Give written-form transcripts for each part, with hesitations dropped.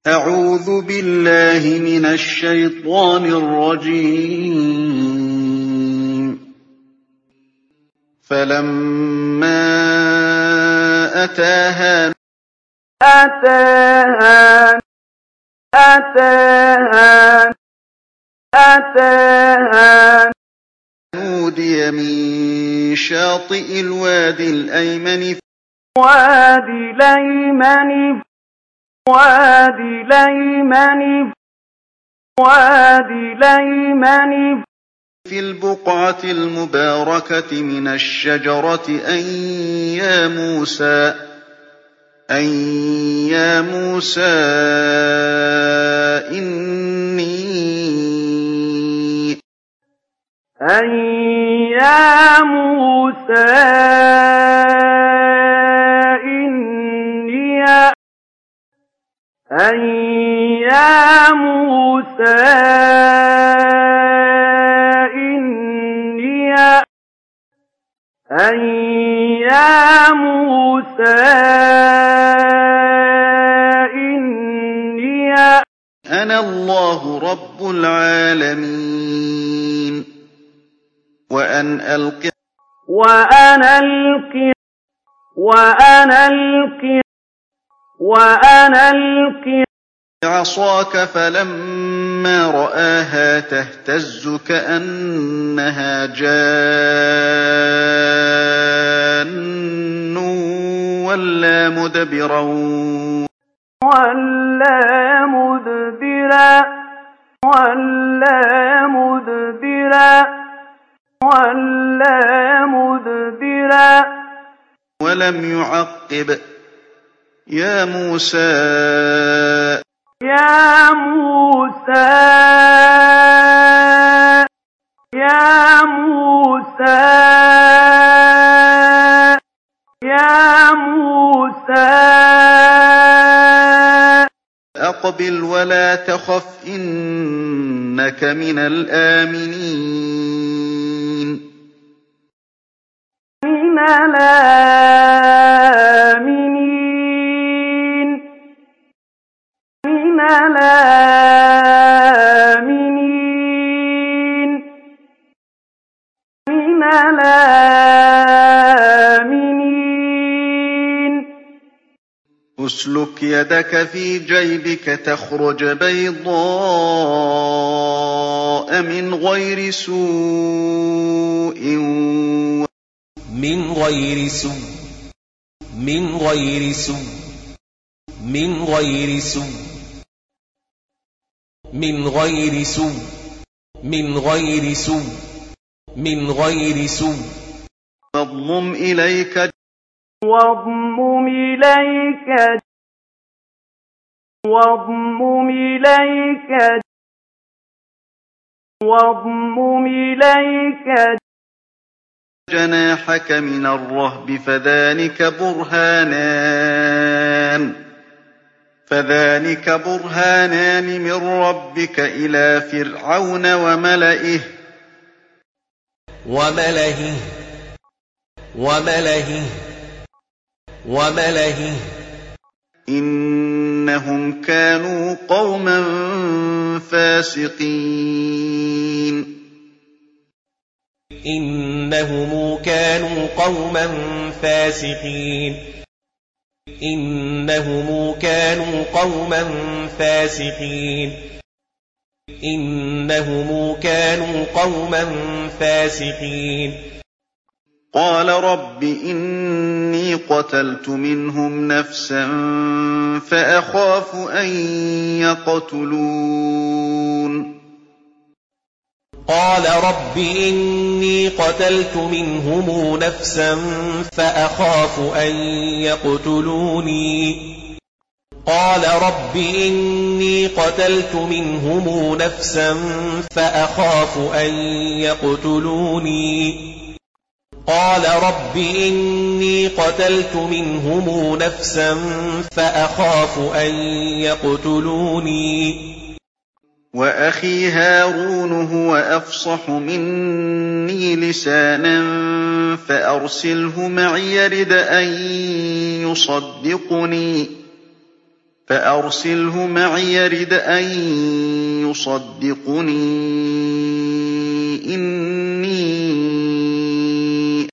أعوذ بالله من الشيطان الرجيم فلما أتاها نودي من شاطئ الوادي الأيمن في البقعة المباركة من الشجرة أن يا موسى أنا الله رب العالمين وأن ألق عصاك فلما رآها تهتز كأنها جان ولا مدبرا ولم يعقب يا موسى أقبل ولا تخف إنك من الآمنين اسلك يدك في جيبك تخرج بيضاء من غير سوء واضمم إليك جناحك من الرهب فذلك برهانان من ربك إلى فرعون وملئه إنهم كانوا قوما فاسقين قال رب إني قتلت منهم نفسا فأخاف أن يقتلون وأخي هارون هو أفصح مني لسانا فأرسله معي يرد أن يصدقني فَأَرْسِلْهُ مَعِيَ رِدْ أَن يُصَدِّقُنِي إِنِّي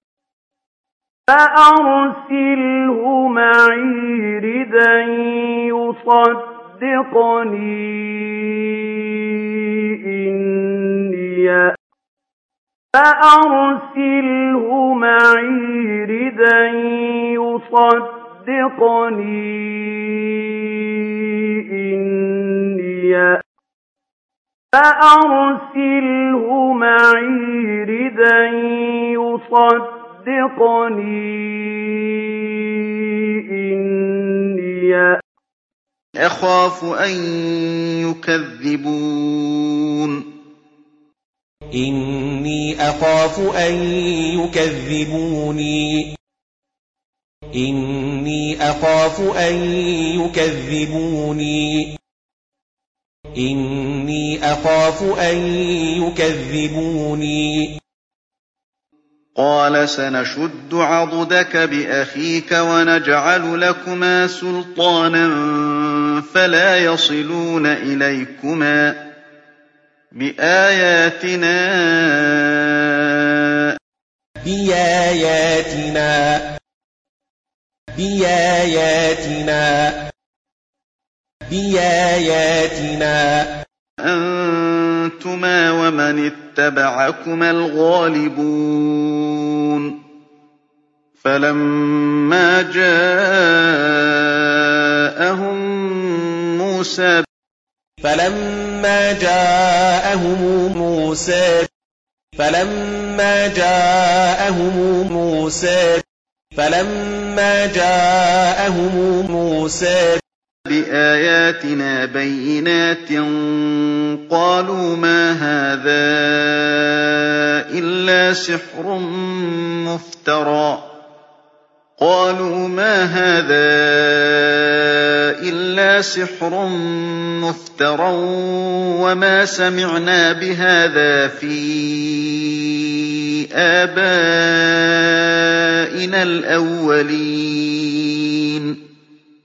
أَخَافُ أَن يُكَذِّبُونِ إِنِّي أَخَافُ أَن يُكَذِّبُونِ إِنِّي أَخَافُ أَن يُكَذِّبُونِ إِنِّي أَخَافُ أَن يُكَذِّبُونِ قَالَ سَنَشُدُّ عَضُدَكَ بِأَخِيكَ وَنَجْعَلُ لَكُمَا سُلْطَانًا فَلَا يَصِلُونَ إِلَيْكُمَا ۚ بِآيَاتِنَا أَنتُمَا وَمَنِ اتَّبَعَكُمَا الْغَالِبُونَ فَلَمَّا جَاءَهُم مُوسَىٰ بِآيَاتِنَا بَيِّنَاتٍ قَالُوا مَا هَٰذَا إِلَّا سِحْرٌ مُّفْتَرًى وَمَا سَمِعْنَا بِهَٰذَا فِي آبَائِنَا الْأَوَّلِينَ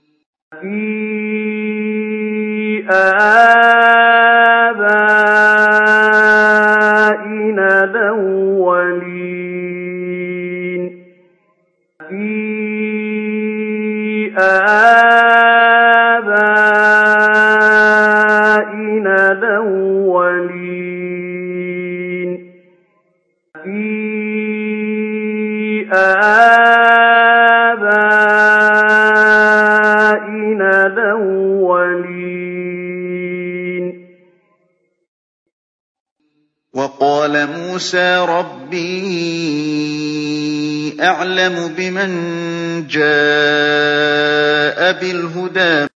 وَقَالَ مُوسَىٰ رَبِّي أَعْلَمُ بِمَن جَاءَ بِالْهُدَىٰ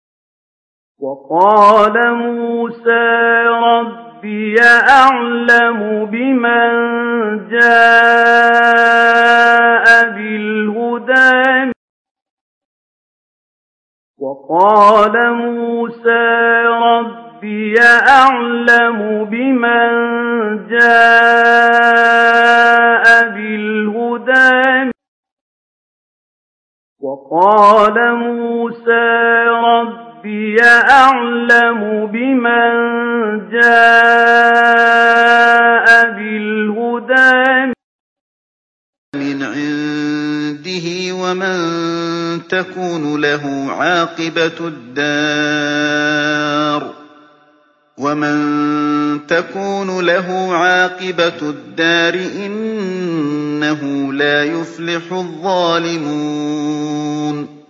مِنْ عِندِهِ وَمَن تَكُونُ لَهُ عَاقِبَةُ الدَّارِ إِنَّهُ لَا يُفْلِحُ الظَّالِمُونَ